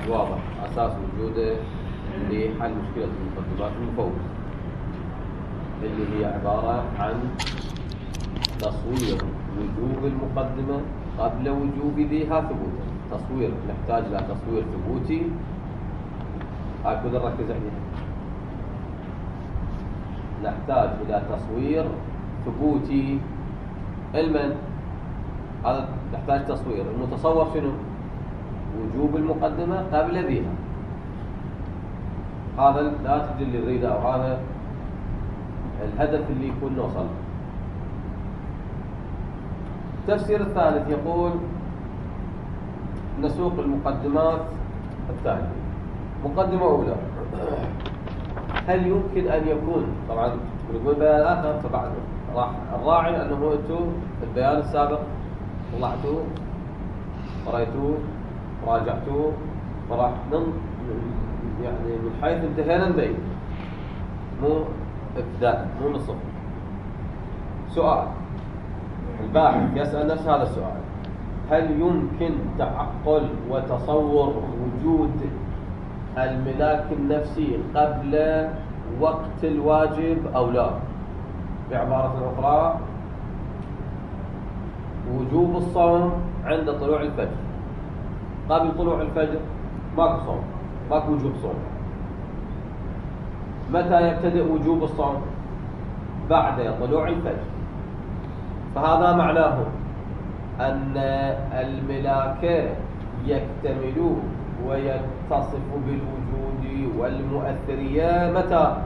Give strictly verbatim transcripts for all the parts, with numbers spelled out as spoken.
واضح أساس وجوده لحل مشكلة المقدمات المفوز، اللي هي عبارة عن تصوير وجوب المقدمة قبل وجوب ذيها ثبوتا. تصوير نحتاج إلى تصوير ثبوتي، هاي كل نركز عليها. نحتاج إلى تصوير ثبوتي. المن هذا نحتاج تصوير المتصور شنو؟ وجوب المقدمة قبل ذيها. هذا الناتج اللي نريده، أو هذا الهدف اللي يكون نوصل. التفسير الثالث يقول نسوق المقدمات التالية. مقدمة أولى: هل يمكن أن يكون، طبعا نقول بيان آخر، فبعد راح الراعي أنه أنتم البيان السابق طلعتوه قريتوه راجعتوه، فراح نن يعني من حيث انتهينا نبين، مو ابتداء مو من الصفر. سؤال الباحث يسأل نفس هذا السؤال: هل يمكن تعقل وتصور وجود الملاك النفسي قبل وقت الواجب أو لا؟ بعبارة أخرى، وجوب الصوم عند طلوع الفجر، قبل طلوع الفجر ماكو صوم، ماكو وجوب صوم. متى يبتدئ وجوب الصوم؟ بعد طلوع الفجر. فهذا معناه أن الملاك يكتمل ويتصف بالوجود والمؤثرية متى؟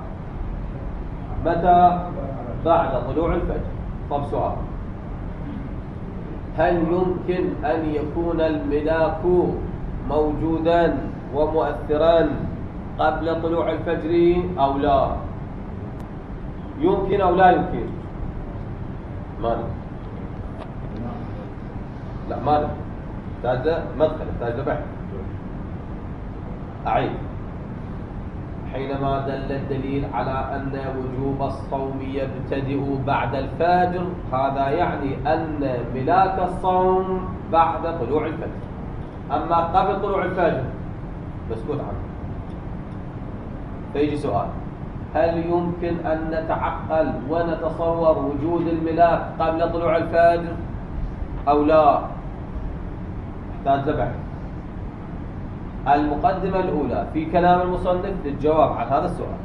متى؟ بعد طلوع الفجر. طب سؤال: هل يمكن أن يكون الملاك موجودا ومؤثرا قبل طلوع الفجر أو لا؟ يمكن أو لا يمكن؟ ما ندري. لا ما ندري، يحتاج مدخل، يحتاج بحث. أعيد: حينما دل الدليل على أن وجوب الصوم يبتدئ بعد الفجر، هذا يعني أن ملاك الصوم بعد طلوع الفجر. أما قبل طلوع الفجر مسكوت عنه. فيجي سؤال: هل يمكن أن نتعقل ونتصور وجود الملاك قبل طلوع الفجر أو لا؟ يحتاج بحث. المقدمة الأولى في كلام المصنف للجواب عن هذا السؤال.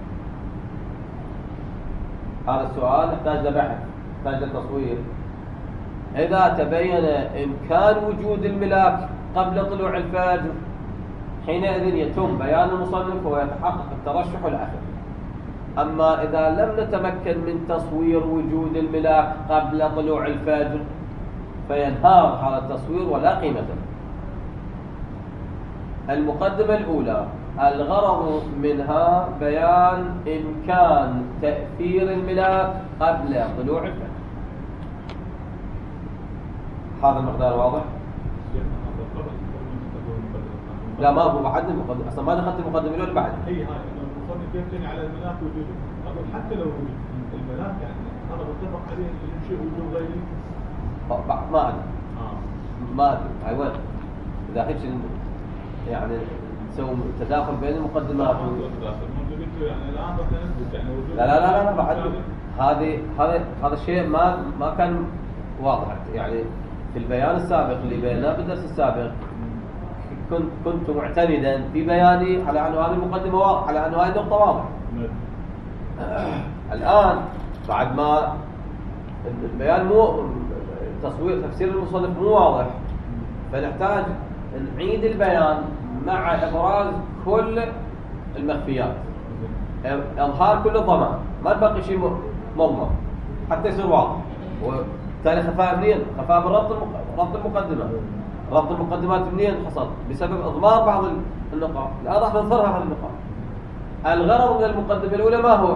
هذا السؤال يحتاج لبحث، يحتاج لتصوير. إذا تبين إمكان وجود الملاك قبل طلوع الفجر، حينئذ يتم بيان المصنف ويتحقق الترشح الأخير. أما إذا لم نتمكن من تصوير وجود الملاك قبل طلوع الفجر، فينهار هذا التصوير ولا قيمة له. المقدمة الأولى الغرض منها بيان إمكان تأثير الملاك قبل طلوع الفجر. هذا المقدار واضح؟ لا ما هو بعد المقدمة، أصلا ما دخلت المقدمة الأولى بعد. هي هاي المصنف يبتني على الملاك وجوده، أقول حتى لو وجود الملاك يعني هذا متفق عليه إنه شيء وجود غيري. ما أدري. ما أدري. هاي وين؟ إذا هيك يعني نسوي تداخل بين المقدمات و... لا لا لا لا بعد هذه هذا هذا الشيء ما ما كان واضح. يعني في البيان السابق اللي بيناه بالدرس السابق كنت كنت معتمدا في بياني على انه هذه المقدمه واضحه، على انه هذه النقطه واضحه. الان بعد ما البيان مو تصوير تفسير المصنف مو واضح، فنحتاج نعيد البيان مع إبراز كل المخفيات، إظهار كل الضمان، ما تبقي شيء مضمر حتى يصير واضح. وبالتالي خفاء منين؟ خفاء من ربط ربط المقدمة. ربط المقدمات منين حصل؟ بسبب إضمار بعض النقاط. الآن راح نظهرها هذه النقاط. الغرض من المقدمة الأولى ما هو؟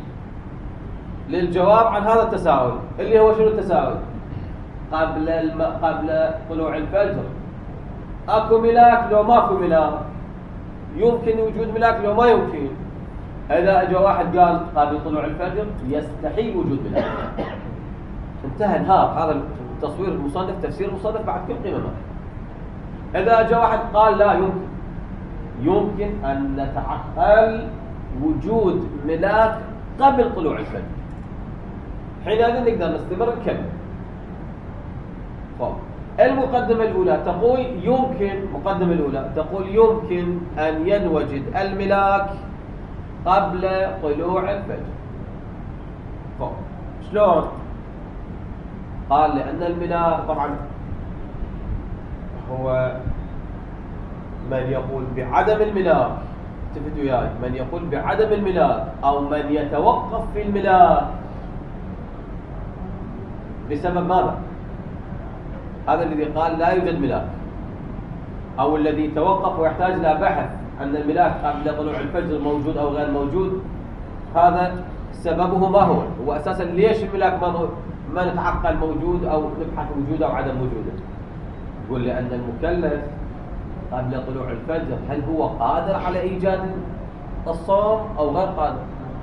للجواب عن هذا التساؤل، اللي هو شنو التساؤل؟ قبل الم... قبل طلوع الفجر اكو ملاك لو ماكو ملاك؟ يمكن وجود ملاك لو ما يمكن؟ اذا اجى واحد قال قبل طلوع الفجر يستحيل وجود ملاك، انتهى انهار هذا تصوير المصنف، تفسير المصنف بعد كل قيمه. اذا اجى واحد قال لا يمكن، يمكن أن نتعقل وجود ملاك قبل طلوع الفجر، حينئذ نقدر نستمر نكمل. المقدمة الأولى تقول يمكن المقدمة الأولى تقول يمكن أن ينوجد الملاك قبل طلوع الفجر. شلون؟ قال لأن الملاك طبعا هو من يقول بعدم الملاك، التفتوا وياي، من يقول بعدم الملاك أو من يتوقف في الملاك بسبب ماذا؟ هذا الذي قال لا يوجد ملاك، أو الذي توقف ويحتاج إلى بحث أن الملاك قبل طلوع الفجر موجود أو غير موجود، هذا سببه ما هو؟ هو أساسا ليش الملاك ما, ما نتعقل موجود أو نبحث وجوده أو عدم وجوده؟ يقول لأن المكلف قبل طلوع الفجر هل هو قادر على إيجاد الصوم أو غير قادر؟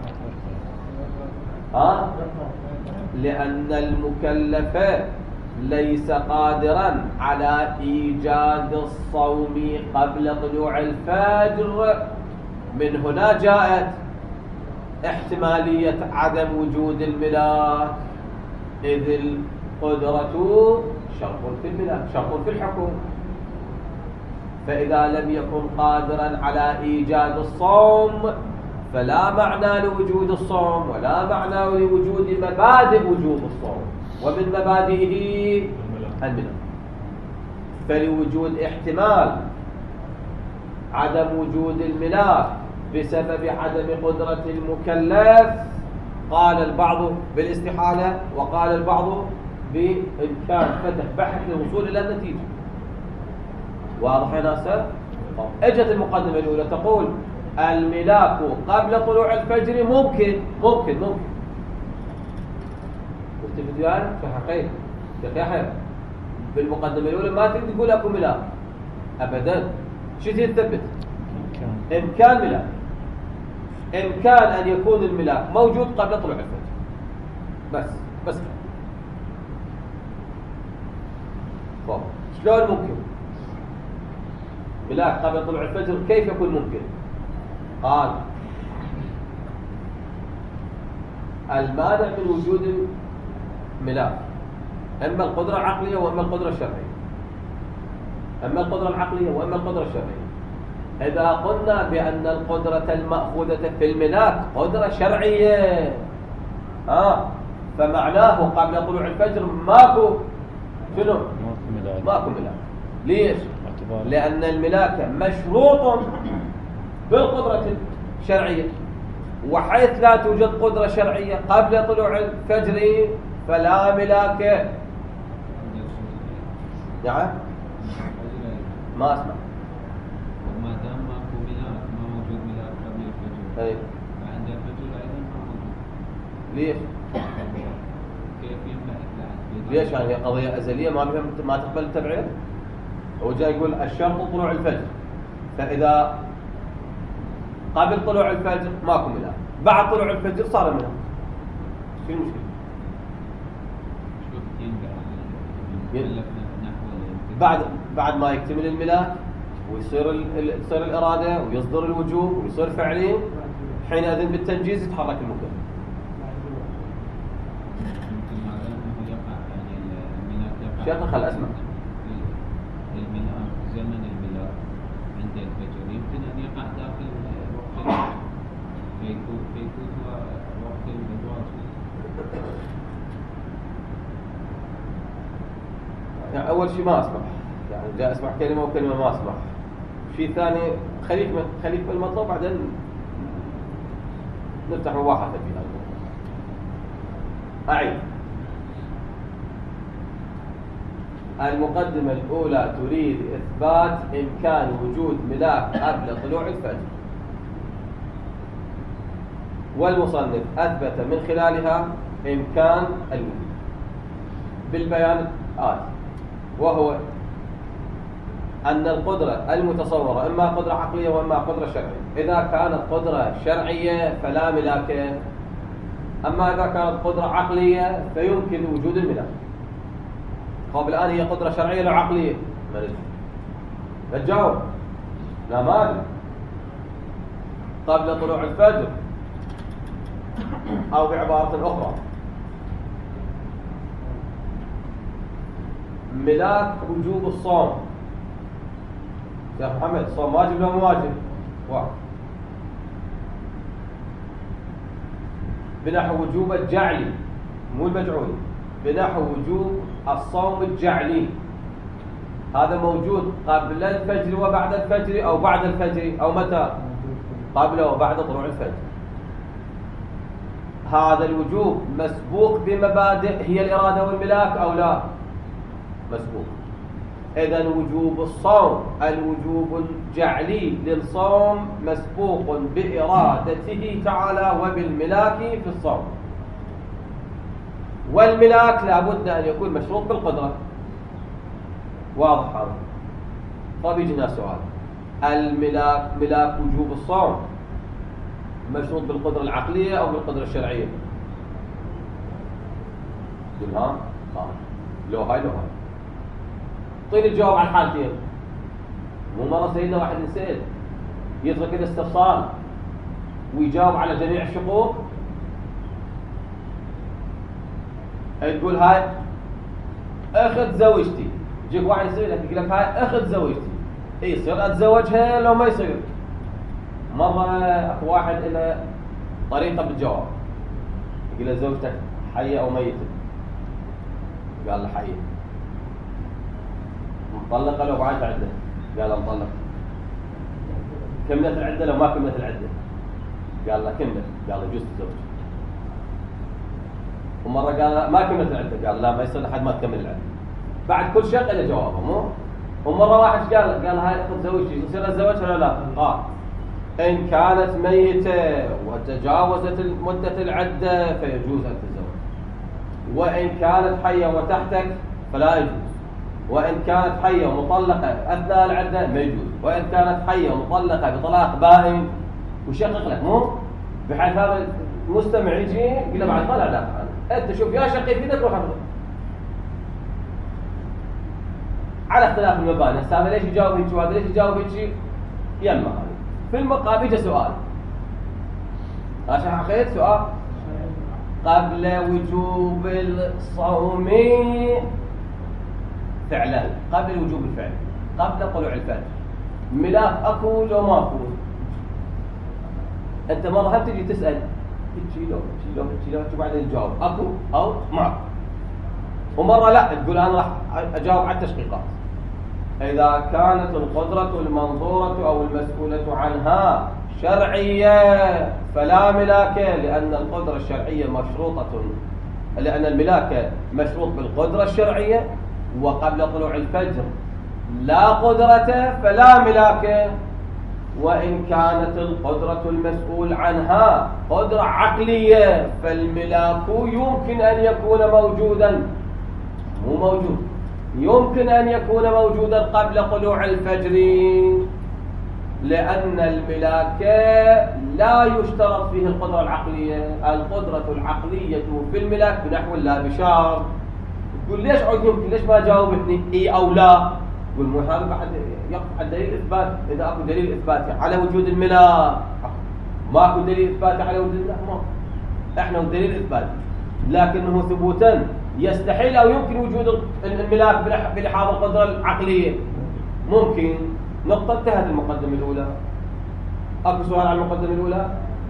ها؟ لأن المكلف ليس قادرا على إيجاد الصوم قبل طلوع الفجر. من هنا جاءت احتمالية عدم وجود الملاك، إذ القدرة شرط في الملاك، شرط في الحكم. فإذا لم يكن قادرا على إيجاد الصوم فلا معنى لوجود الصوم ولا معنى لوجود مبادئ وجود الصوم، ومن مبادئه الملاك. فلوجود احتمال عدم وجود الملاك بسبب عدم قدرة المكلف، قال البعض بالاستحالة وقال البعض بإمكان فتح بحث للوصول إلى النتيجة. واضح يا ناس؟ اجت المقدمة الأولى تقول الملاك قبل طلوع الفجر ممكن ممكن ممكن والتفتيان في حقيقة شيخ يحيى بالمقدمة الأولى ما تقدر تقول أكو ملاك أبدا. شو تثبت؟ إمكان ملاك، إمكان أن يكون الملاك موجود قبل طلوع الفجر، بس بس طب شلون ممكن ملاك قبل طلوع الفجر؟ كيف يكون ممكن؟ قال المانع من وجود الملاك اما القدرة العقلية واما القدرة الشرعية، اما القدرة العقلية واما القدرة الشرعية. إذا قلنا بأن القدرة المأخوذة في الملاك قدرة شرعية آه فمعناه قبل طلوع الفجر ماكو شنو؟ ماكو ملاك. ليش؟ لأن الملاك مشروط بالقدرة الشرعية، وحيث لا توجد قدرة شرعية قبل طلوع الفجر فلا ملاك. نعم ما أسمع. وما دام ماكو ملاك ما موجود ملاك قبل الفجر أي فعند الفجر أيضا ما موجود. ليش؟ كيف يملأ الثلاث؟ ليش؟ يعني قضية أزلية ما بهم ما تقبل التبعية؟ هو جاي يقول الشرط طلوع الفجر، فإذا قبل طلوع الفجر ماكو ملاك، بعد طلوع الفجر صار ملاك. شو المشكلة؟ شوف ينبع بعد بعد ما يكتمل الملاك ويصير ال... تصير الإرادة ويصدر الوجوب ويصير فعلي، حينئذ بالتنجيز يتحرك المكلف. شيخنا خل أسمع. الملاك زمن الملاك عند الفجر يمكن أن يقع داخل وقت فيكون فيكون وقت الإدراك. يعني أول شيء ما أسمح، يعني جاء أسمع كلمة وكلمة ما أسمح. شيء ثاني خليك من خليك من المطلب بعدين نفتح مباحثة في هذا الموضوع. أعيد. المقدمة الأولى تريد إثبات إمكان وجود ملاك قبل طلوع الفجر، والمصنف أثبت من خلالها إمكان الوجود بالبيان الآتي، وهو أن القدرة المتصورة إما قدرة عقلية وإما قدرة شرعية. إذا كانت قدرة شرعية فلا ملاك، أما إذا كانت قدرة عقلية فيمكن وجود الملاك. طب الآن هي قدرة شرعية لو عقلية؟ ما نجاوب. لا ما أدري. قبل طلوع الفجر، أو بعبارة أخرى ملاك وجوب الصوم. شيخ محمد، الصوم واجب ولا مو واجب؟ واجب. بنحو وجوب الجعلي مو المجعولي، بنحو وجوب الصوم الجعلي، هذا موجود قبل الفجر وبعد الفجر أو بعد الفجر، أو متى؟ قبل وبعد طلوع الفجر. هذا الوجوب مسبوق بمبادئ هي الإرادة والملاك أو لا؟ مسبوق. إذن وجوب الصوم الوجوب الجعلي للصوم مسبوق بإرادته تعالى وبالملاك في الصوم، والملاك لابد أن يكون مشروط بالقدرة. واضح هذا؟ طيب يجينا سؤال، الملاك ملاك وجوب الصوم مشروط بالقدرة العقلية أو بالقدرة الشرعية؟ ها؟ لو هاي لو هاي. طيب الجواب على الحالتين. مو مرة سيدنا واحد يسأل يترك الاستفصال ويجاوب على جميع الشقوق، تقول هاي اخذ زوجتي، يجيك واحد يسألك يقول لك هاي اخذ زوجتي، اي يصير اتزوجها لو ما يصير؟ مرة اكو واحد له طريقة بالجواب، يقول له زوجتك حية او ميتة؟ قال له حية. مطلقة لو بعد عدة؟ قال له مطلقة. كملت العدة لو ما كملت العدة؟ قال له كملت. قال له يجوز الزوج. ومرة قال له ما كملت العدة؟ قال لا ما يصير لحد ما تكمل العدة. بعد كل شيء له جوابه مو؟ ومرة واحد قال قال هاي خذ زوجتي، يصير اتزوجها ولا لا؟ اه إن كانت ميتة وتجاوزت مدة العدة فيجوز أن تتزوج، وإن كانت حية وتحتك فلا يجوز، وإن كانت حية ومطلقة أثناء العدة ما يجوز، وإن كانت حية ومطلقة بطلاق بائن وشقق لك مو؟ بحيث هذا المستمع يجي يقول له بعد ما لا لا أنت شوف يا شقي في يدك روح أخذ. على اختلاف المباني، هذا ليش يجاوب هيك وهذا ليش يجاوب هيك؟ يما هذا. في المقام يجي سؤال، عشان حقيقة سؤال قبل وجوب الصوم فعلا، قبل وجوب الفعل، قبل طلوع الفجر، ملاك اكو لو ما اكو؟ انت مرة هم تجي تسأل هيك لو هيك لو هيك لو وبعدين تجاوب اكو او ما اكو، ومرة لا تقول انا راح اجاوب على التشقيقات. إذا كانت القدرة المنظورة أو المسؤولة عنها شرعية فلا ملاك، لأن القدرة الشرعية مشروطة، لأن الملاك مشروط بالقدرة الشرعية، وقبل طلوع الفجر لا قدرة فلا ملاك. وإن كانت القدرة المسؤول عنها قدرة عقلية فالملاك يمكن أن يكون موجودا، مو موجود، يمكن أن يكون موجودا قبل طلوع الفجر، لأن الملاك لا يشترط فيه القدرة العقلية. القدرة العقلية في الملاك بنحو لا بشار. تقول ليش عود يمكن؟ ليش ما جاوبتني إي أو لا؟ تقول مو هذا بعد يقف على دليل إثبات. إذا أكو دليل إثبات على وجود الملاك، ما أكو دليل إثبات على وجود الملاك، ما إحنا دليل إثبات، لكنه ثبوتا يستحيل أو يمكن وجود الملاك بلحاظ القدرة العقلية. ممكن. نقطة انتهت المقدمة الأولى. أكو سؤال عن المقدمة الأولى؟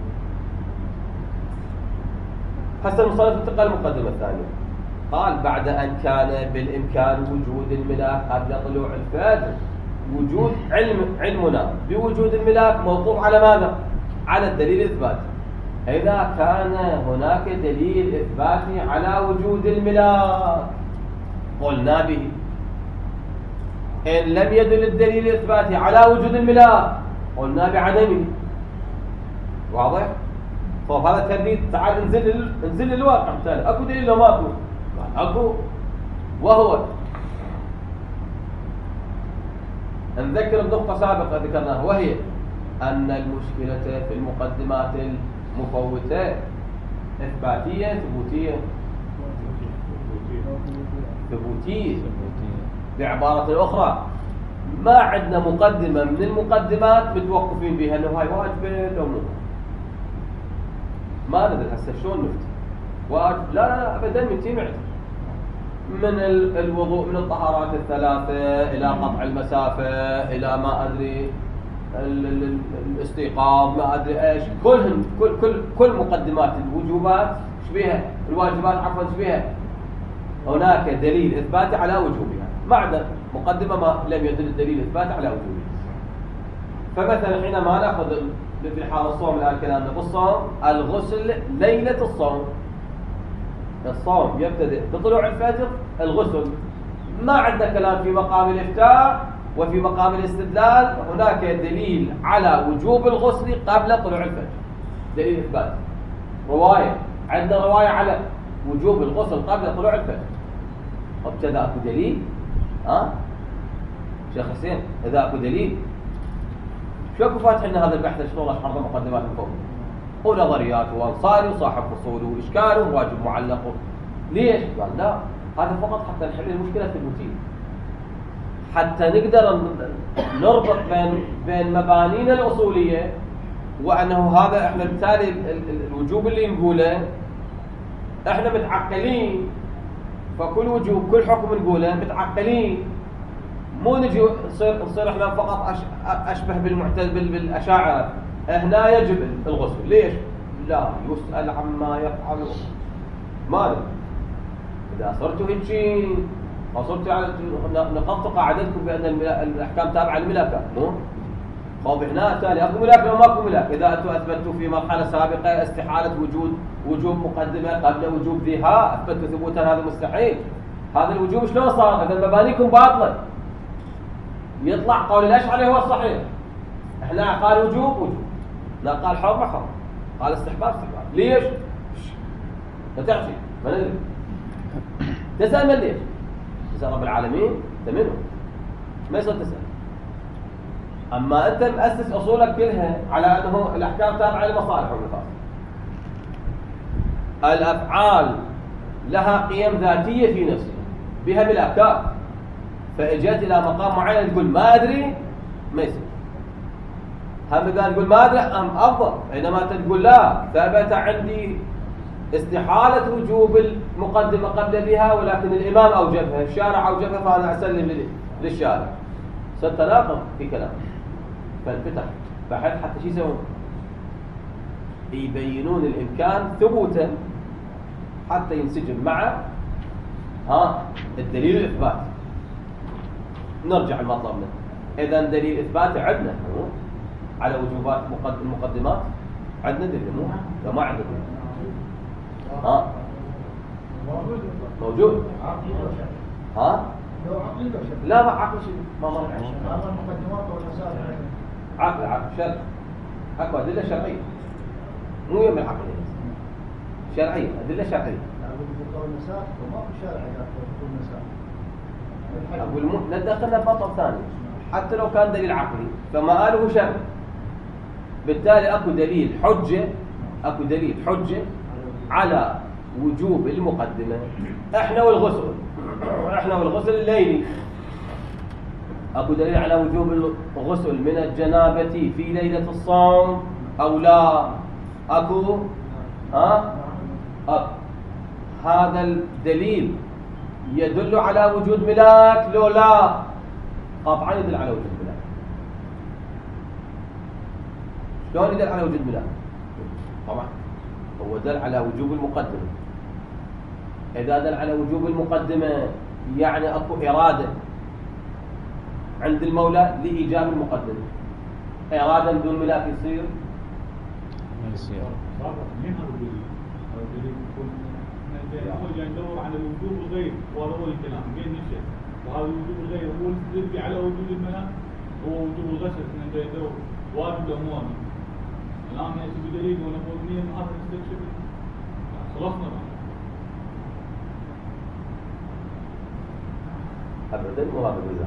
هسه المصنف انتقل المقدمة الثانية. قال بعد أن كان بالإمكان وجود الملاك قبل طلوع الفجر، وجود علم علمنا بوجود الملاك موقوف على ماذا؟ على الدليل الإثباتي. إذا كان هناك دليل إثباتي على وجود الملاك قلنا به. إن لم يدل الدليل الإثباتي على وجود الملاك قلنا بعدمه. واضح؟ طيب هذا تهديد. تعال انزل انزل للواقع. مثلا اكو دليل لو ماكو؟ قال اكو، وهو نذكر بنقطة سابقة ذكرناها، وهي أن المشكلة في المقدمات المفوتة إثباتية ثبوتية. ثبوتية. بعبارة أخرى ما عندنا مقدمة من المقدمات متوقفين بها انه هاي واجبة او مو. ما ندري هسه شلون نفتي واجب. لا لا لا ابدا متين معد من الوضوء، من الطهارات الثلاثة إلى قطع المسافة، إلى ما أدري الاستيقاظ، ما أدري إيش، كلهم كل كل كل مقدمات الوجوبات شبيها الواجبات عفوا شبيها هناك دليل إثباتي على وجوبها، ما عدا مقدمة ما لم يدل الدليل الإثباتي على وجوبها. فمثلا حينما نأخذ في حال الصوم الآن كلامنا بالصوم، الغسل ليلة الصوم، الصوم يبتدئ بطلوع الفجر، الغسل ما عندنا كلام في مقام الإفتاء وفي مقام الاستدلال، هناك دليل على وجوب الغسل قبل طلوع الفجر، دليل إثبات. رواية عندنا رواية على وجوب الغسل قبل طلوع الفجر، ابتدأ أكو دليل ها أه؟ شيخ حسين إذا أكو دليل شو أكو فاتح لنا هذا البحث شلون أشرح مقدمات من فوق ونظريات وانصاري وصاحب فصول واشكال وواجب معلق. ليش؟ قال لا هذا فقط حتى نحل المشكله الثبوتيه، حتى نقدر نربط بين بين مبانينا الاصوليه، وانه هذا احنا بالتالي الوجوب اللي نقوله احنا متعقلين، فكل وجوب كل حكم نقوله متعقلين، مو نجي نصير نصير احنا فقط اشبه بالمعتزله بالاشاعره هنا يجب الغسل. ليش؟ لا يسأل عما يفعله. ماذا؟ إذا صرتوا هيك وصرتوا على نقضتوا قاعدتكم بأن الأحكام تابعة للملاكات، مو؟ طيب هنا تالي أكو ملاك أو ماكو ملاك. إذا أنتم أثبتوا في مرحلة سابقة استحالة وجود وجوب مقدمة قبل وجوب ذيها، أثبتوا ثبوتا هذا مستحيل. هذا الوجوب شلون صار؟ إذا مبانيكم باطلة. يطلع قول الأشعري هو الصحيح. إحنا قال وجوب وجوب، لا قال حرمة حرمة، قال استحباب استحباب. ليش؟ ما تعرفي ما ندري. تسأل من ليش؟ تسأل رب العالمين تمنه ما يصير تسأل. أما أنت مؤسس أصولك كلها على أنه الأحكام تابعة لمصالح والمفاسد. الأفعال لها قيم ذاتية في نفسها بها بالأفكار، فإجت إلى مقام معين تقول ما أدري ما يصير. هم إذا تقول ما أدري أم أفضل، بينما تقول لا ثبت عندي استحالة وجوب المقدمة قبل بها ولكن الإمام أوجبها، الشارع أوجبها، فأنا أسلم للشارع. ستناقض في كلام، فانفتح بحث حتى شو يسوون؟ يبينون الإمكان ثبوتا حتى ينسجم مع ها الدليل الإثبات. نرجع لمطلبنا. إذا دليل إثبات عندنا على وجوبات المقدمات، عندنا دليل مو؟ لو ما عندنا دليل ها موجود ها لا ما عقل شيء ما مر المقدمات والمسائل عقل عقل شرع، اكو ادله شرعيه مو يم العقل شرعيه، ادله شرعيه. يعني المسائل وما في شارع يقول المسائل. اقول مو ندخلنا بمطلب ثاني، حتى لو كان دليل عقلي فما قاله شرعي، بالتالي اكو دليل حجه، اكو دليل حجه على وجوب المقدمه. احنا والغسل احنا والغسل الليلي اكو دليل على وجوب الغسل من الجنابه في ليله الصوم او لا؟ اكو ها أكو. هذا الدليل يدل على وجود ملاك لو لا؟ قطعا يدل على وجود ملاك. شلون يدل على وجود ملاك؟ طبعا هو دل على وجوب المقدمة. إذا دل على وجوب المقدمة يعني أكو إرادة عند المولى لإيجاب المقدمة. إرادة بدون ملاك يصير؟ ما يصير. مين هذا الدليل؟ هذا الدليل يكون أول جاي ندور على الوجوب الغير، وهذا هو الكلام بين الشيء، وهذا الوجوب الغير هو اللي على وجود الملاك، هو وجوب الغسل. إحنا جاي ندور واجب أو مو واجب. الآن يأتي بدليل ونقول مين هذا نستكشف، خلصنا بقى. أبدا مو هذا الميزان.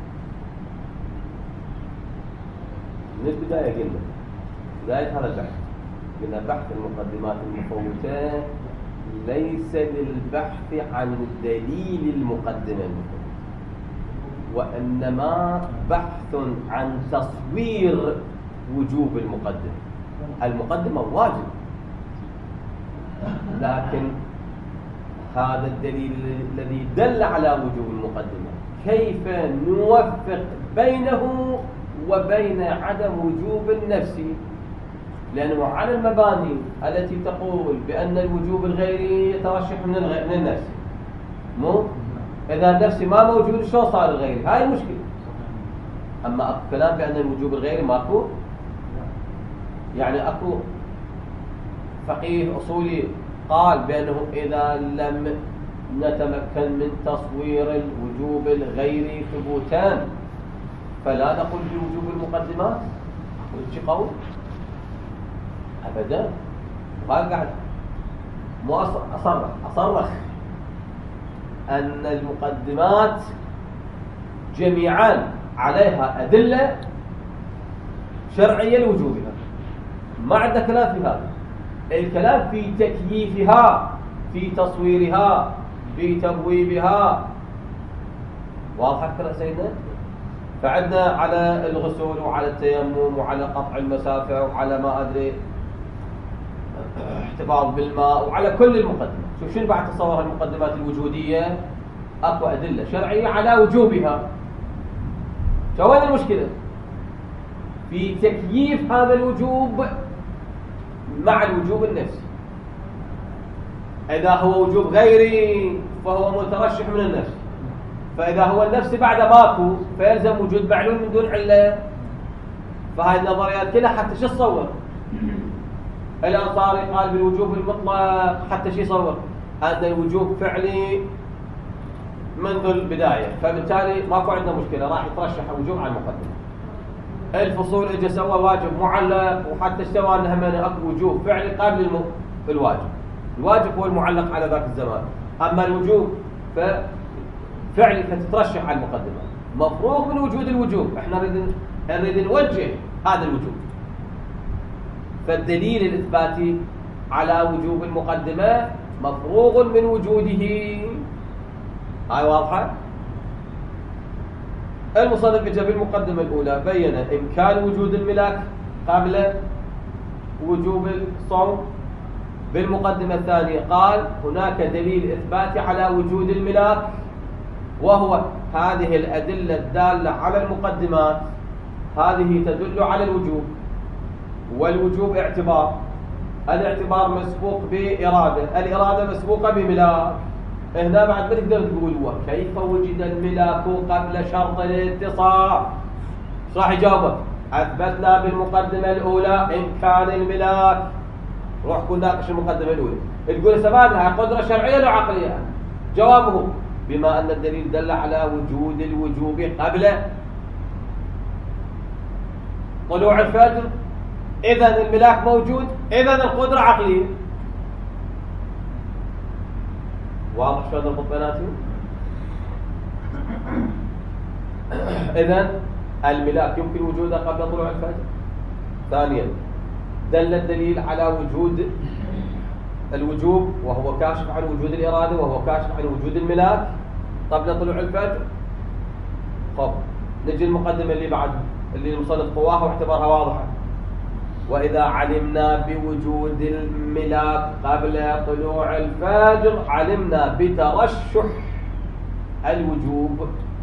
من البداية قلنا بداية هذا البحث قلنا بحث المقدمات المفوتة ليس للبحث عن دليل المقدمة المفوتة. وإنما بحث عن تصوير وجوب المقدمة. المقدمة واجب، لكن هذا الدليل الذي دل على وجوب المقدمة كيف نوفق بينه وبين عدم وجوب النفس، لأنه على المباني التي تقول بأن الوجوب الغيري يترشح من الغير من النفس، مو إذا النفس ما موجود شو صار الغيري؟ هاي المشكلة. أما أكو كلام بأن الوجوب الغيري ماكو، يعني أكو فقيه أصولي قال بأنه إذا لم نتمكن من تصوير الوجوب الغيري ثبوتان فلا نقول بوجوب المقدمات. وش قول؟ أبدا. قال قاعد مو أصرخ أصرخ أن المقدمات جميعا عليها أدلة شرعية لوجوبها، ما عندنا كلام في هذا. الكلام في تكييفها، في تصويرها، في تبويبها. واضح الكلام سيدنا؟ فعندنا على الغسل وعلى التيمم وعلى قطع المسافة وعلى ما أدري احتفاظ بالماء وعلى كل المقدمات. شوف شنو بعد تصور المقدمات الوجودية؟ أكو أدلة شرعية على وجوبها. شو وين المشكلة؟ في تكييف هذا الوجوب مع الوجوب النفسي. إذا هو وجوب غيري فهو مترشح من النفس، فإذا هو النفس بعد ماكو فيلزم وجود معلول من دون علة. فهاي النظريات كلها حتى شو تصور؟ الأنصاري قال بالوجوب المطلق حتى شو يصور؟ أن الوجوب فعلي منذ البداية، فبالتالي ماكو عندنا مشكلة، راح يترشح الوجوب على المقدمة. الفصول اجى سوى واجب معلق، وحتى استوى انها من اكو وجوب فعلي قبل الم... الواجب. الواجب هو المعلق على ذاك الزمان، اما الوجوب ففعلي فتترشح على المقدمة. مفروغ من وجود الوجوب، احنا نريد نريد نوجه هذا الوجوب. فالدليل الاثباتي على وجوب المقدمة مفروغ من وجوده. هاي واضحة؟ المصنف اجى بالمقدمة الأولى بين إمكان وجود الملاك قبل وجوب الصوم. بالمقدمة الثانية قال هناك دليل إثباتي على وجود الملاك، وهو هذه الأدلة الدالة على المقدمات، هذه تدل على الوجوب، والوجوب اعتبار، الاعتبار مسبوق بإرادة، الإرادة مسبوقة بملاك. هنا بعد ما تقدر تقول وكيف وجد الملاك قبل شرط الاتصال؟ ايش راح يجاوبك؟ اثبتنا بالمقدمه الاولى امكان الملاك. روح كون ناقش المقدمه الاولى، تقول استفادنا قدره شرعيه ولا عقليه؟ جوابه بما ان الدليل دل على وجود الوجوب قبل طلوع الفجر، اذا الملاك موجود، اذا القدره عقليه. واضح شلون نربط بيناتهم؟ إذن الملاك يمكن وجوده قبل طلوع الفجر. ثانيا دل الدليل على وجود الوجوب وهو كاشف عن وجود الإرادة، وهو كاشف عن وجود الملاك قبل طلوع الفجر. طب نجي المقدمة اللي بعد اللي المصنف قواها واعتبارها واضحة. وإذا علمنا بوجود الملاك قبل طلوع الفجر علمنا بترشح الوجوب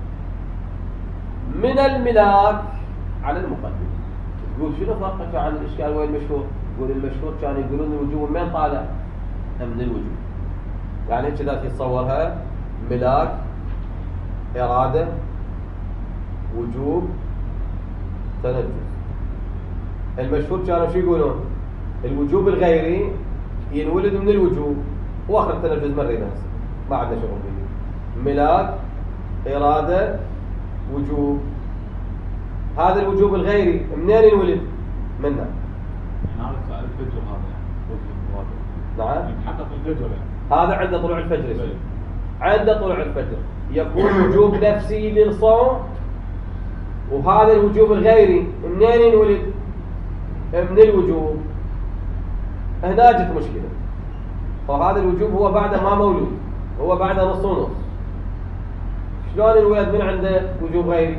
من الملاك على المقدمة. تقول شنو فرقك عن الإشكال وين المشهور؟ يقول المشهور كانوا يقولون الوجوب من طالع من الوجوب، يعني كذا تتصورها ملاك، إرادة، وجوب، تنجس. المشهور كانوا شو يقولون؟ الوجوب الغيري ينولد من الوجوب، واخر التنفذ مرينا هسه ما عندنا شغل به. ملاك، إرادة، وجوب. هذا الوجوب الغيري منين ينولد؟ منا. يعني هذا سؤال الفجر هذا. نعم. يتحقق الفجر يعني. هذا عند طلوع الفجر يصير. عند طلوع الفجر يكون وجوب نفسي للصوم، وهذا الوجوب الغيري منين ينولد؟ من الوجوب. هنا جت مشكلة، وهذا الوجوب هو بعد ما مولود، هو بعد نص ونص. شلون الولد من عنده وجوب غيري؟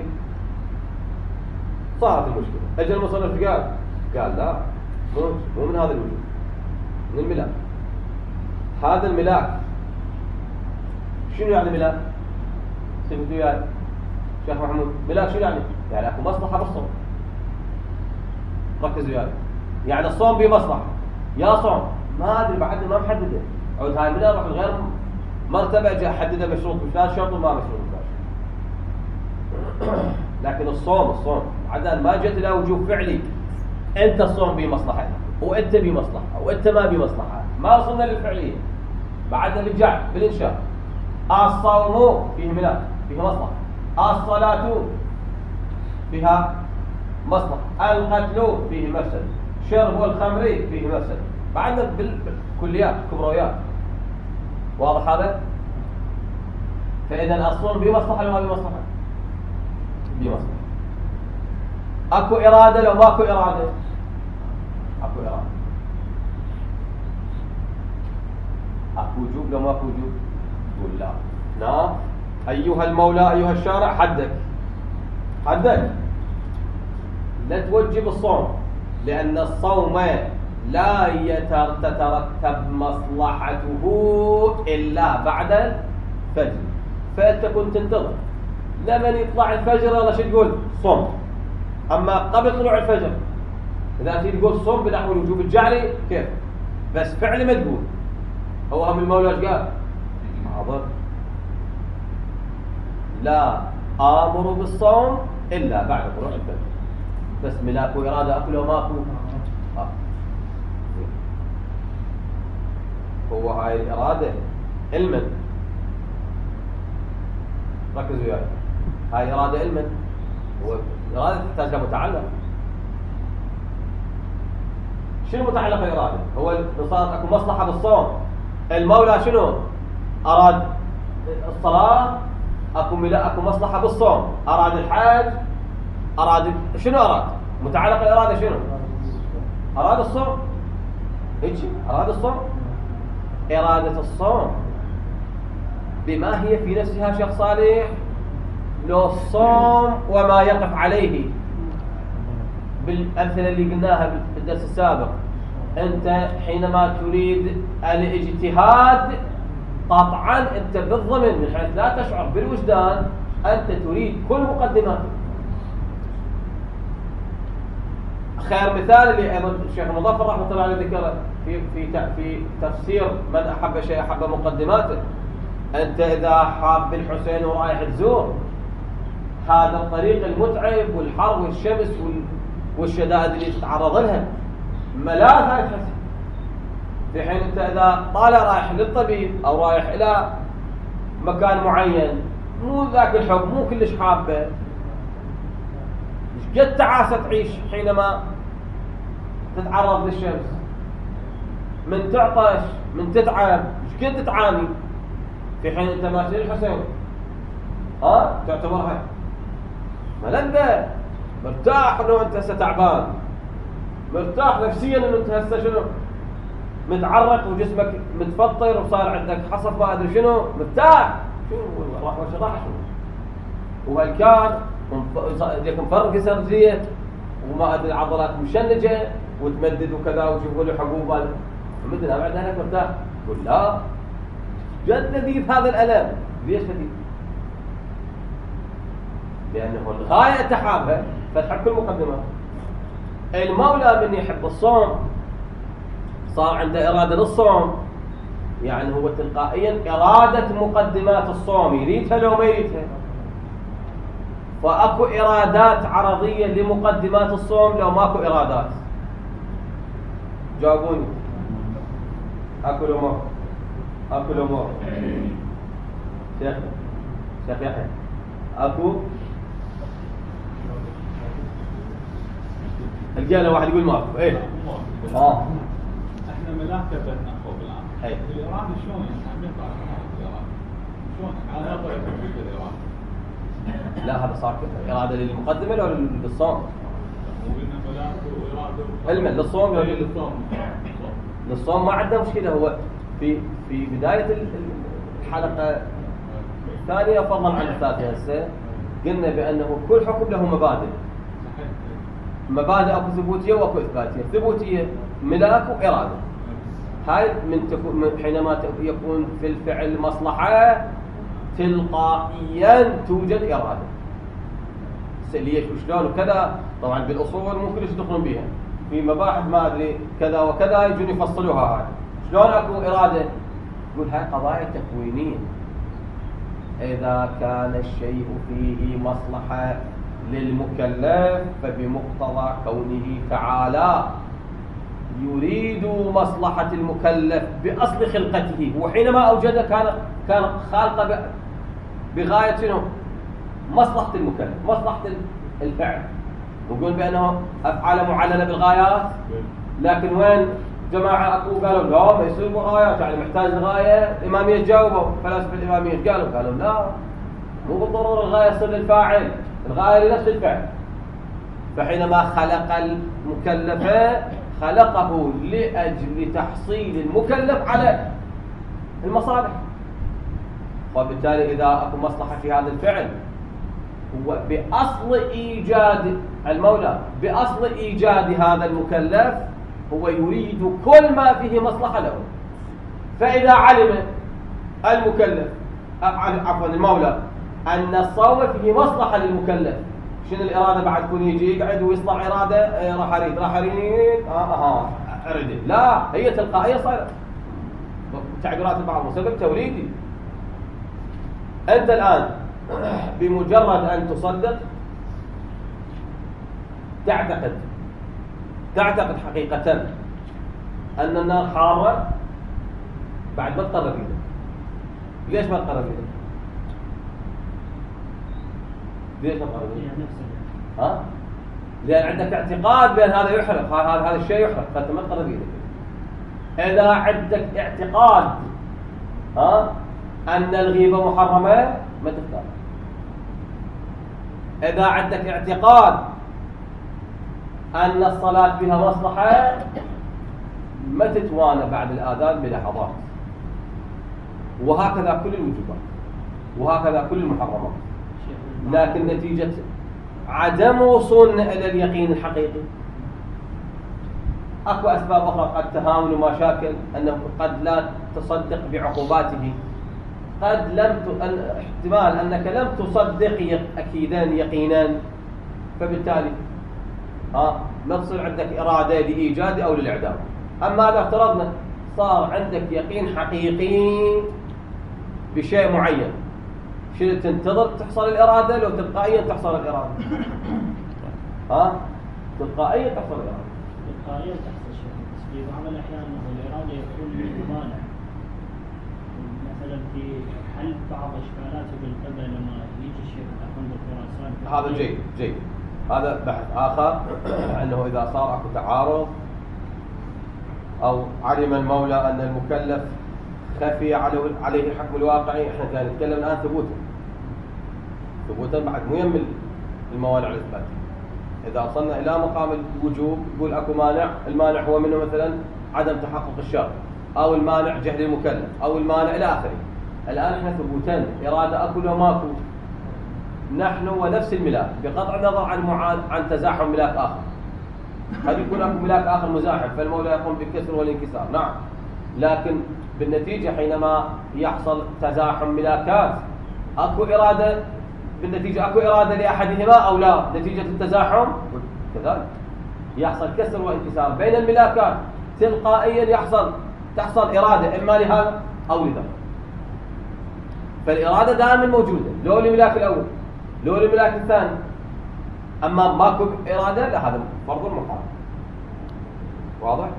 صارت المشكلة. اجى المصنف قال قال لا مو مو من هذا الوجوب، من الملاك. هذا الملاك شنو يعني ملاك؟ سمعتوا وياي شيخ محمود؟ ملاك شنو يعني؟ يعني اكو مصلحة بالصوم. ركزوا وياي. يعني الصوم به مصلحة. يا صوم ما ادري بعد ما محدده. عود هاي من اروح غير مرتبة اجي احددها مشروط بثلاث شرط وما مشروط بثلاث شرط. لكن الصوم الصوم عدل ما جت له وجوب فعلي. انت الصوم به مصلحة وانت به مصلحة وانت ما به مصلحة، ما وصلنا للفعلية. بعد الرجع بالانشاء. الصوم فيه ملاك فيه مصلحة، الصلاة فيها مصلحة، القتل فيه مفسد، شرب الخمر فيه مفسد. بعدنا بالكليات كبرويات. واضح هذا؟ فإذا الصوم بمصلحة ولا ما بمصلحة؟ بمصلحة. اكو إرادة لو ماكو إرادة؟ اكو إرادة. اكو وجوب لو ماكو وجوب؟ قول لا. نعم. أيها المولى أيها الشارع حدك حدك لا توجب الصوم، لأن الصوم لا تترتب مصلحته إلا بعد الفجر. فأنت كنت تنتظر لمن يطلع الفجر الله شو تقول؟ صوم. أما قبل طلوع الفجر إذا أنت تقول صوم بنحو الوجوب الجعلي كيف؟ بس فعل ما تقول. هو هم المولى ايش قال؟ حاضر لا آمر بالصوم إلا بعد طلوع الفجر. بس ملاك وإرادة أكل وماكو. آه. هو هاي الإرادة علما. ركزوا وياي. هاي إرادة علما. وإرادة تحتاج لمتعلق. شنو متعلق الإرادة؟ هو صارت أكو مصلحة بالصوم. المولى شنو؟ أراد الصلاة. أكو ملا أكو مصلحة بالصوم. أراد الحج. أراد شنو أراد؟ متعلق الإرادة شنو؟ أراد الصوم. هيك أراد الصوم. إرادة الصوم بما هي في نفسها شيخ صالح؟ لو الصوم وما يقف عليه بالأمثلة اللي قلناها بالدرس السابق. أنت حينما تريد الاجتهاد قطعا أنت بالضمن من حيث لا تشعر بالوجدان أنت تريد كل مقدماته. خير مثال اللي أيضا الشيخ المظفر رحمة الله عليه ذكره في في في تفسير من أحب شيء أحب مقدماته. أنت إذا حاب الحسين ورايح تزور هذا الطريق المتعب والحر والشمس والشدائد اللي تتعرض لها ملاذ هاي الحسن، في حين أنت إذا طالع رايح للطبيب أو رايح إلى مكان معين مو ذاك الحب مو كلش حابه. ايش قد تعاسة تعيش حينما تتعرض للشمس، من تعطش من تتعب ايش قد تعاني، في حين أنت ماشي للحسين ها تعتبرها ملذة مرتاح انه انت هسه تعبان، مرتاح نفسيا انه انت هسه شنو متعرق وجسمك متفطر وصار عندك حصف ما ادري شنو، مرتاح شنو راح وشراح شنو وهالكان يجيك مفرق سرجيه وما ادري عضلات مشنجه وتمدد وكذا وتشوفوا له حبوب مال مثل بعد هيك مرتاح. قول لا جد لذيذ هذا الالم. ليش لذيذ؟ لأنه الغاية تحابه فتحب كل مقدمات. المولى من يحب الصوم صار عنده إرادة للصوم، يعني هو تلقائيا إرادة مقدمات الصوم يريدها لو ما يريدها. فأكو إرادات عرضية لمقدمات الصوم لو ماكو إرادات. جاوبوني. أكو لو ماكو أكو لو ماكو شيخ شيخ يحيى أكو الجاله واحد يقول ماكو ايه اه احنا ملاكه بدنا فوق الان. ايه الاراده شلون يعني عم يطلع الاراده شلون على نظر الاراده؟ لا هذا صار اراده للمقدمه ولا للصوم؟ وقلنا ملاكه واراده علما للصوم ولا للصوم؟ للصوم ما عندنا مشكله. هو في في بدايه الحلقه الثانية فضلا عن الثالثة. هسه قلنا بأنه كل حكم له مبادئ، مبادئ أكو ثبوتية وأكو إثباتية. ثبوتية ملاك وإرادة، هاي من, تكون من حينما يكون في الفعل مصلحة تلقائيا توجد إرادة. ليش وشلون وكذا، طبعا بالأصول مو كلش يدخلون بيها، في مباحث ما أدري كذا وكذا يجون يفصلوها. هاي شلون أكو إرادة؟ يقول هاي قضايا تكوينية. إذا كان الشيء فيه مصلحة للمكلف فبمقتضى كونه تعالى يريد مصلحة المكلف بأصل خلقته، وحينما أوجده كان كان خالقه بغاية شنو؟ مصلحة المكلف، مصلحة الفعل. نقول بأنه أفعال معللة بالغايات، لكن وين جماعة أكو قالوا لا ما يصير بغايات، يعني محتاج الغاية. الإمامية جاوبوا، فلاسفة الإمامية قالوا قالوا لا، مو بالضرورة الغاية تصير للفاعل، الغاية لنفس الفعل. فحينما خلق المكلف خلقه لأجل تحصيل المكلف على المصالح، وبالتالي إذا أكو مصلحة في هذا الفعل هو بأصل إيجاد المولى، بأصل إيجاد هذا المكلف هو يريد كل ما فيه مصلحة له. فإذا علم المكلف عفوا المولى أن الصوم فيه مصلحة للمكلف، شنو الإرادة بعد كون يجي يقعد ويصنع إرادة إيه راح أريد راح أريد آه آه أريد، لا هي تلقائية صارت تعبيرات البعض مسبب توليدي. أنت الآن بمجرد أن تصدق تعتقد تعتقد حقيقة أن النار حارة بعد ما تقرب إيدك. ليش ما تقرب إيدك؟ ليش ما تقرب إيدك؟ ها؟ لأن عندك اعتقاد بأن هذا يحرق، هذا هذا الشيء يحرق، فأنت ما تقرب إيدك. إذا عندك اعتقاد ها أن الغيبة محرمة ما تختار. إذا عندك اعتقاد أن الصلاة فيها مصلحة ما تتوانى بعد الآذان بلحظات. وهكذا كل الوجوبات وهكذا كل المحرمات. لكن نتيجة عدم وصولنا إلى اليقين الحقيقي أكو أسباب أخرى، قد تهاون ومشاكل، أنه قد لا تصدق بعقوباته، قد لم ت... احتمال أنك لم تصدق أكيدا يقينا، فبالتالي ها ما تصير عندك إرادة لإيجاد أو للإعدام. أما إذا افترضنا صار عندك يقين حقيقي بشيء معين، شو تنتظر تحصل الإرادة؟ لو تلقائيا تحصل الإرادة ها تلقائيا تحصل الإرادة، تلقائيا تحصل شيء. بس في بعض الأحيان الإرادة يكون مانع، مثلا في حل بعض إشكالاته بالقبل لما يجي الشيخ أخونا الدكتور عصام. هذا جيد جيد هذا بحث آخر أنه إذا صار أكو تعارض أو علم المولى أن المكلف خفي عليه الحكم الواقعي، إحنا كنا نتكلم الآن ثبوتا ثبوتا بعد مو يم الموانع الإثباتية. إذا وصلنا إلى مقام الوجوب يقول أكو مانع، المانع هو منه مثلا عدم تحقق الشرط، أو المانع جهل المكلف، أو المانع إلى آخره. الآن إحنا ثبوتين، إرادة أكو لو ماكو، نحن ونفس الملاك بقطع النظر عن معان عن تزاحم ملاك آخر. قد يكون أكو ملاك آخر مزاحم فالمولى يقوم بالكسر والانكسار، نعم، لكن بالنتيجة حينما يحصل تزاحم ملاكات أكو إرادة، بالنتيجة أكو إرادة لأحدهما أو لا، نتيجة التزاحم كذلك يحصل كسر وانكسار بين الملاكات، تلقائيا يحصل تحصل إرادة إما لهذا أو لذا. فالإرادة دائما موجودة، لو للملاك الأول لو للملاك الثاني. أما ماكو إرادة لا، هذا فرض المحال. واضح؟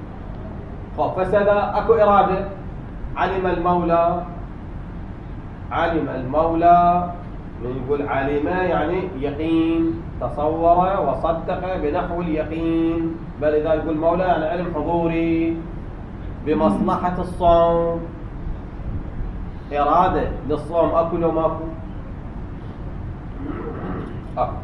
خب فسذا أكو إرادة، علم المولى علم المولى من يقول علم يعني يقين، تصور وصدق بنحو اليقين، بل إذا يقول مولى يعني علم حضوري بمصلحة الصوم. إرادة للصوم أكو لو ماكو؟ أكو.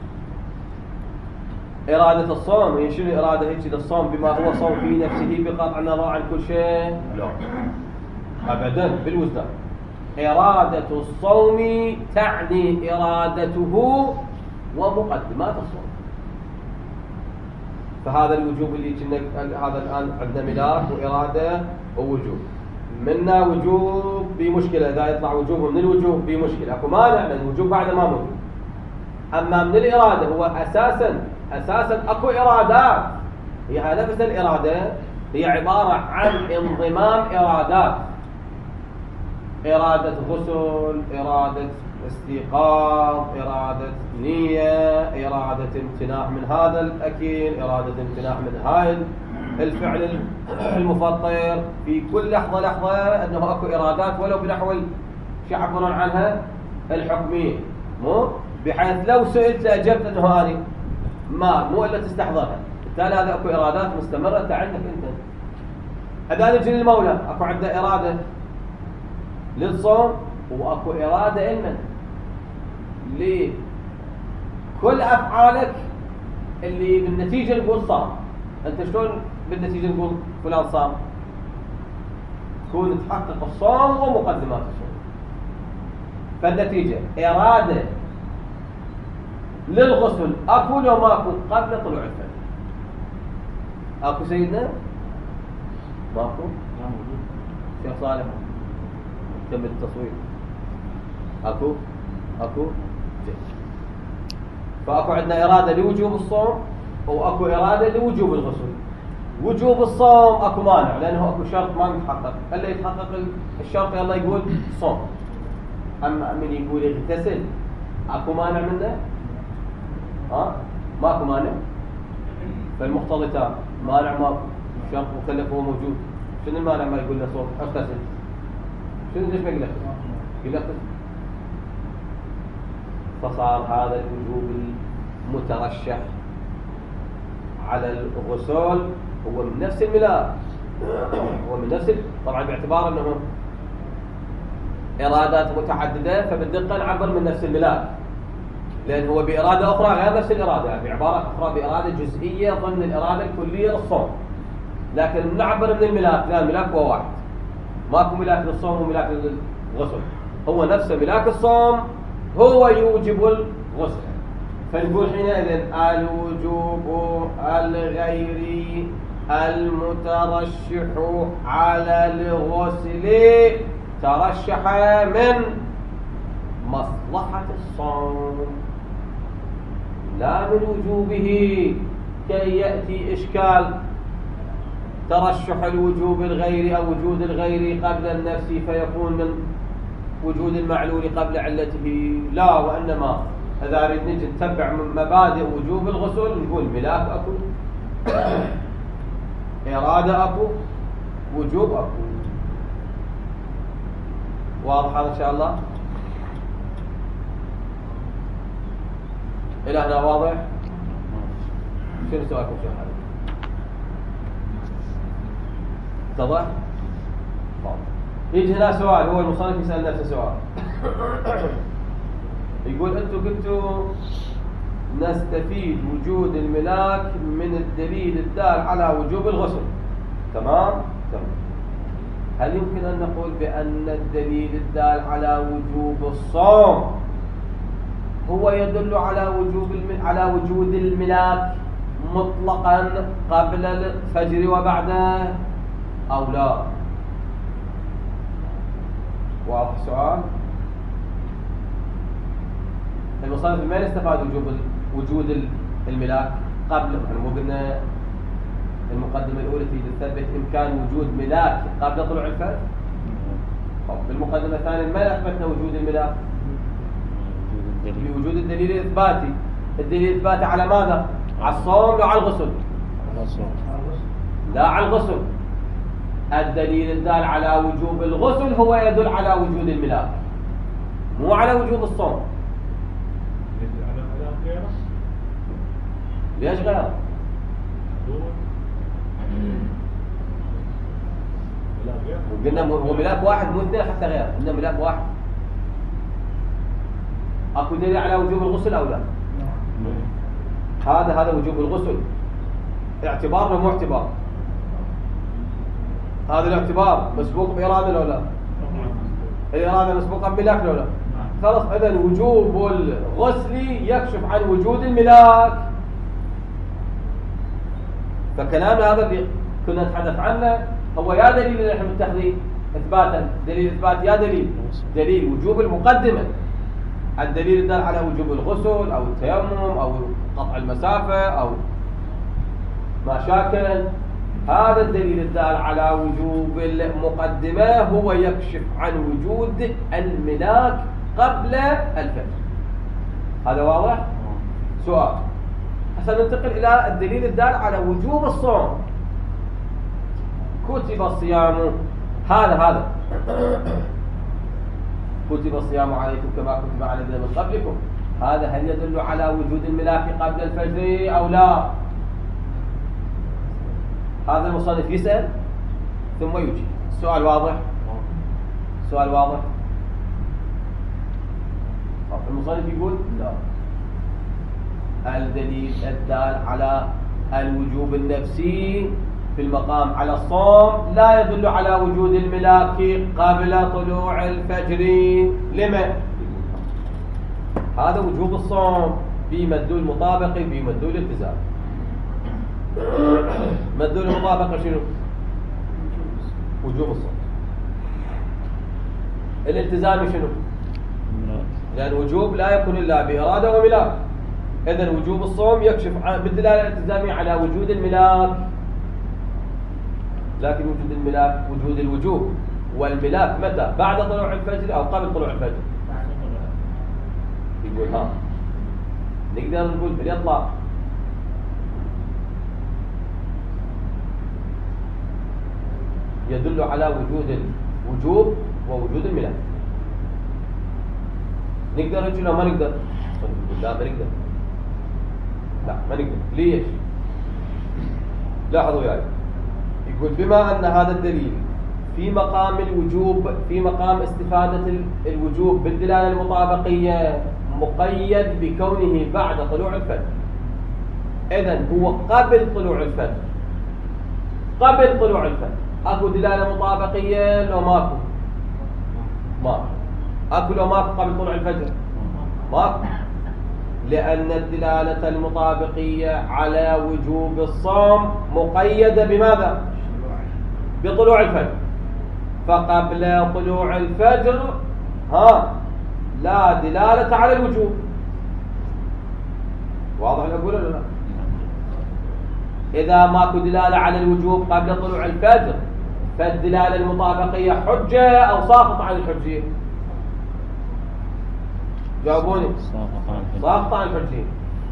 إرادة الصوم هي شنو إرادة هيك للصوم بما هو صوم في نفسه بقطع النظر عن كل شيء؟ لا أبدا بالوجدان. إرادة الصوم تعني إرادته ومقدمات الصوم. فهذا الوجوب اللي كنا هذا الآن عندنا ملاك وإرادة ووجوب. منا وجوب بمشكلة، إذا يطلع وجوب من الوجوب بمشكلة، أكو مانع من الوجوب بعد ما موجود. أما من الإرادة هو أساسا أساسا أكو إرادات، هي نفس الإرادة هي عبارة عن انضمام إرادات، إرادة غسل، إرادة استيقاظ، إرادة نية، إرادة امتناع من هذا الأكل، إرادة امتناع من هاي الفعل المفطر في كل لحظة لحظة، أنه أكو إرادات ولو بنحو شو يعبرون عنها الحكمية، مو بحيث لو سئلت لأجبت أنه هذه ما مو إلا تستحضرها، بالتالي هذا أكو إرادات مستمرة عندك أنت. هذا نجي للمولى، أكو عنده إرادة للصوم وأكو إرادة إلنا لكل أفعالك اللي بالنتيجة نقول صام. أنت شلون بالنتيجة نقول فلان صام؟ تكون تحقق الصوم ومقدمات الصوم. فالنتيجة إرادة للغسل أكو لو ماكو قبل طلوع الفجر. أكو سيدنا؟ ماكو؟ شيخ صالح تم التصوير. أكو؟ أكو؟ جيد. فأكو عندنا إرادة لوجوب الصوم وأكو إرادة لوجوب الغسل. وجوب الصوم أكو مانع لأنه أكو شرط ما يتحقق، إلا يتحقق الشرط يلا يقول صوم. أما من يقول يغتسل أكو مانع منه؟ ها؟ ماكو مانع. فالمختلطات مانع ماكو، شرط مكلف هو موجود. شنو المانع ما يقول له صوم اغتسل؟ شنو ليش ما يقول لك؟ يقول لك فصار هذا الوجوب المترشح على الغسل هو من نفس الملاك، هو من نفس طبعا باعتبار انه ارادات متعدده فبالدقه نعبر من نفس الملاك، لان هو باراده اخرى غير نفس الاراده، يعني بعباره اخرى باراده جزئيه ضمن الاراده الكليه للصوم، لكن نعبر من الملاك، لا الملاك هو واحد، ماكو ملاك للصوم وملاك للغسل، هو نفسه ملاك الصوم هو يوجب الغسل. فنقول حينئذ الوجوب الغيري المترشح على الغسل ترشح من مصلحة الصوم لا من وجوبه، كي يأتي إشكال ترشح الوجوب الغيري أو وجود الغيري قبل النفس فيكون من وجود المعلول قبل علته، لا، وإنما إذا أريد نجي نتبع من مبادئ وجوب الغسل نقول ملاك أكو، إرادة أكو، وجوب أكو. واضح هذا إن شاء الله؟ إلى هنا واضح؟ شنو سؤالكم شو هذا؟ اتضح؟ يجي هنا سؤال، هو المصنف يسأل نفسه سؤال يقول أنتم قلتوا نستفيد وجود الملاك من الدليل الدال على وجوب الغسل، تمام؟ تمام. هل يمكن أن نقول بأن الدليل الدال على وجوب الصوم هو يدل على وجوب الم... على وجود الملاك مطلقا قبل الفجر وبعده أو لا؟ واضح السؤال؟ المصنف ما يستفاد وجوب وجود الملاك قبل، احنا مو قلنا المقدمة الأولى تريد تثبت إمكان وجود ملاك قبل طلوع الفجر؟ طب بالمقدمة الثانية ما أثبتنا وجود الملاك؟ بوجود الدليل الإثباتي. الدليل الإثباتي على ماذا؟ على الصوم لا على الغسل؟ لا على الغسل. الدليل الدال على وجوب الغسل هو يدل على وجود الملاك، مو على وجوب الصوم. ليش غيره؟ قلنا هو ملاك واحد مو اثنين حتى غيره، قلنا ملاك واحد. اكو دليل على وجوب الغسل او لا؟ هذا هذا وجوب الغسل اعتبار ولا مو اعتبار؟ هذا الاعتبار مسبوق بإرادة ولا لا؟ الإرادة مسبوقة بملاك لو لا؟ خلاص إذن وجوب الغسل يكشف عن وجود الملاك. فكلامنا هذا اللي كنا نتحدث عنه هو يا دليل اللي نحن متخذين إثباتا، دليل إثبات يا دليل دليل وجوب المقدمة، الدليل الدال على وجوب الغسل أو التيمم أو قطع المسافة أو ما شاكل. هذا الدليل الدال على وجوب المقدمة هو يكشف عن وجود الملاك قبل الفجر. هذا واضح؟ سؤال. هسه ننتقل إلى الدليل الدال على وجوب الصوم. كتب الصيام، هذا هذا كتب الصيام عليكم كما كتب على الذين من قبلكم، هذا هل يدل على وجود الملاك قبل الفجر أو لا؟ هذا المصنف يسأل ثم يجيب. السؤال واضح؟ السؤال واضح؟ المصنف يقول لا، الدليل الدال على الوجوب النفسي في المقام على الصوم لا يدل على وجود الملاك قبل طلوع الفجر. لما؟ هذا وجوب الصوم بمدلول مطابق بمدلول التزام. مدلول المطابقة شنو؟ وجوب الصوم. الالتزام شنو؟ لأن وجوب لا يكون إلا بإرادة وملاك. إذن وجوب الصوم يكشف بالدلالة الالتزامية على وجود الملاك، لكن وجود الملاك وجود الوجوب والملاك متى؟ بعد طلوع الفجر أو قبل طلوع الفجر؟ بعد طلوع. يقول ها نقدر نقول بالإطلاق يدل على وجود الوجوب ووجود الملاك. نقدر نقول لا ما نقدر؟ لا ما نقدر. لا ما نقدر. ليش؟ لاحظوا وياي. يقول بما أن هذا الدليل في مقام الوجوب، في مقام استفادة الوجوب بالدلالة المطابقية مقيد بكونه بعد طلوع الفجر، إذن هو قبل طلوع الفجر. قبل طلوع الفجر أكو دلالة مطابقية لو ماكو؟ ماكو. أكو لو ماكو قبل طلوع الفجر؟ ماكو. لأن الدلالة المطابقية على وجوب الصوم مقيدة بماذا؟ بطلوع الفجر. فقبل طلوع الفجر ها لا دلالة على الوجوب. واضح اللي أقوله ولا لا؟ إذا ماكو دلالة على الوجوب قبل طلوع الفجر فالدلالة المطابقية حجة أو ساقطة عن الحجية؟ جاوبوني. ساقطة عن الحجية.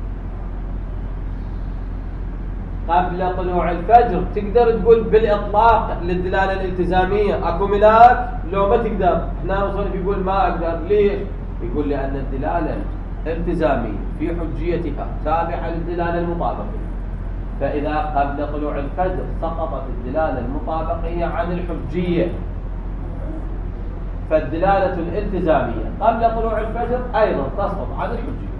قبل طلوع الفجر تقدر تقول بالإطلاق للدلالة الالتزامية أكو ملاك لو ما تقدر. احنا مصنف يقول ما أقدر. ليش؟ يقول لأن الدلالة الالتزامية في حجيتها تابعة للدلالة المطابقية، فإذا قبل طلوع الفجر سقطت الدلالة المطابقية عن الحجية، فالدلالة الالتزامية قبل طلوع الفجر أيضا تسقط عن الحجية.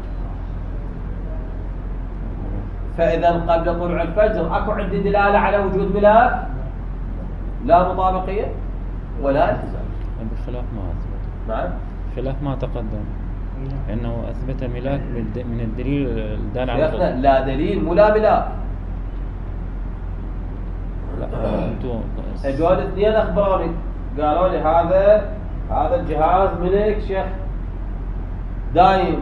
فإذا قبل طلوع الفجر أكو عندي دلالة على وجود ملاك لا مطابقية ولا التزام. بخلاف ما أثبت. نعم. خلاف ما تقدم إنه أثبت ملاك من الدليل الدال على الفجر. لا دليل ملا ملاك. لا أنتم اجوا الاثنين أخبروني قالوا لي هذا هذا الجهاز ملك شيخ دايم،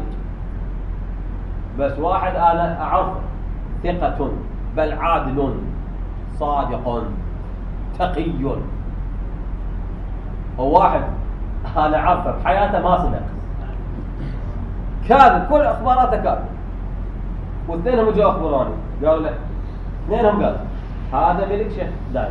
بس واحد أنا أعرف ثقة بل عادل صادق تقي، وواحد أنا أعرفه بحياته ما صدق كاذب، كل أخباراته كاذب. واثنينهم جاءوا أخبروني قالوا له اثنينهم قالوا هذا ملك شيخ دايم.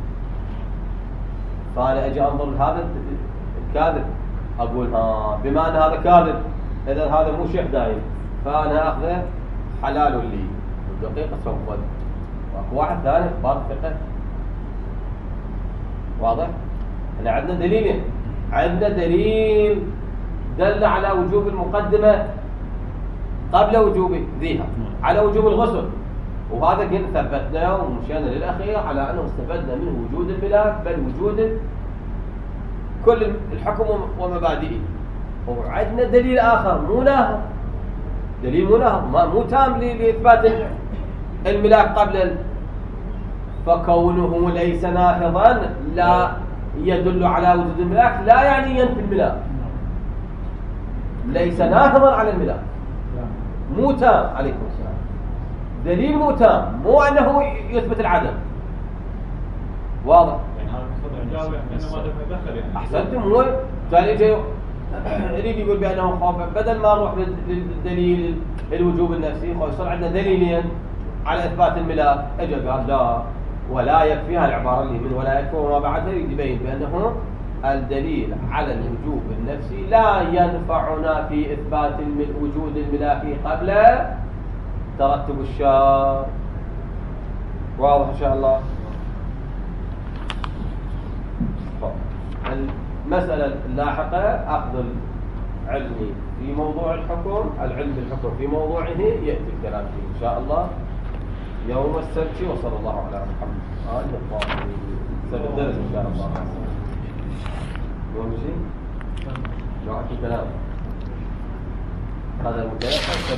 فأنا أجي أنظر لهذا الكاذب أقول ها بما أن هذا كاذب إذا هذا مو شيخ دايم، فأنا أخذه حلال لي والدقيقة سوف. واكو واحد ثاني اخبار ثقة. واضح؟ احنا عندنا دليلين. عندنا دليل دل على وجوب المقدمة قبل وجوب ذيها على وجوب الغسل، وهذا قد ثبتنا ومشينا للأخير على أنه استفدنا منه وجود الملاك بل وجود كل الحكم ومبادئه. وعندنا دليل آخر مو ناهض، دليل مو ناهض ما مو تام لإثبات الملاك قبل ال... فكونه ليس ناهضا لا يدل على وجود الملاك، لا يعني ينفي الملاك. ليس ناهضا على الملاك، مو تام. عليكم السلام. دليل مو تام، مو أنه يثبت العدم. واضح؟ يعني هذا مصدر إنما دخل يعني. أحسنتم. مو ثاني يريد يقول بأنه خوف، بدل ما نروح للدليل الوجوب النفسي يصير عندنا دليلين على إثبات الملاك. أجل قال لا ولا يكفيها العبارة اللي من ولا يكفي وما بعدها، يريد يبين بأنه الدليل على الوجوب النفسي لا ينفعنا في إثبات وجود الملاك قبل ترتب الشرط. واضح إن شاء الله؟ المسألة اللاحقة أخذ العلم في موضوع الحكم، العلم بالحكم في موضوعه يأتي الكلام فيه إن شاء الله يوم السبت. وصلى الله على محمد آله الطاهرين. سندرس إن شاء الله يوم شيء؟ جاءت الكلام هذا المتيقن.